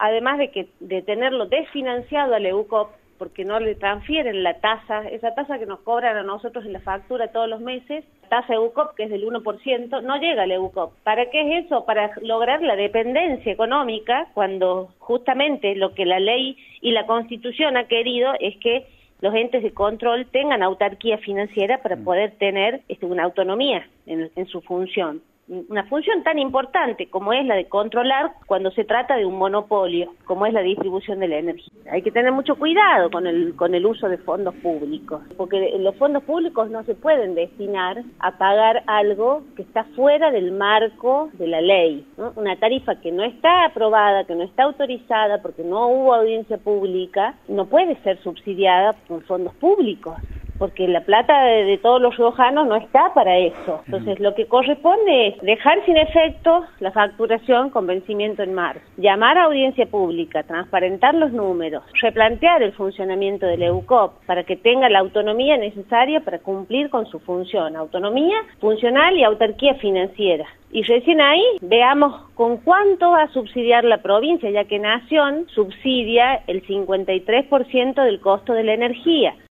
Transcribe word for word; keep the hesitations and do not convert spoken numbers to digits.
además de que de tenerlo desfinanciado al EUCOP, porque no le transfieren la tasa, esa tasa que nos cobran a nosotros en la factura todos los meses, tasa EUCOP, que es del uno por ciento, no llega al EUCOP. ¿Para qué es eso? Para lograr la dependencia económica, cuando justamente lo que la ley y la Constitución ha querido es que los entes de control tengan autarquía financiera para poder tener este, una autonomía en, en su función. Una función tan importante como es la de controlar cuando se trata de un monopolio, como es la distribución de la energía. Hay que tener mucho cuidado con el, con el uso de fondos públicos, porque los fondos públicos no se pueden destinar a pagar algo que está fuera del marco de la ley, ¿no? Una tarifa que no está aprobada, que no está autorizada, porque no hubo audiencia pública, no puede ser subsidiada por fondos públicos, porque la plata de, de todos los riojanos no está para eso. Entonces, lo que corresponde es dejar sin efecto la facturación con vencimiento en marzo, llamar a audiencia pública, transparentar los números, replantear el funcionamiento del EUCOP para que tenga la autonomía necesaria para cumplir con su función, autonomía funcional y autarquía financiera. Y recién ahí veamos con cuánto va a subsidiar la provincia, ya que Nación subsidia el cincuenta y tres por ciento del costo de la energía.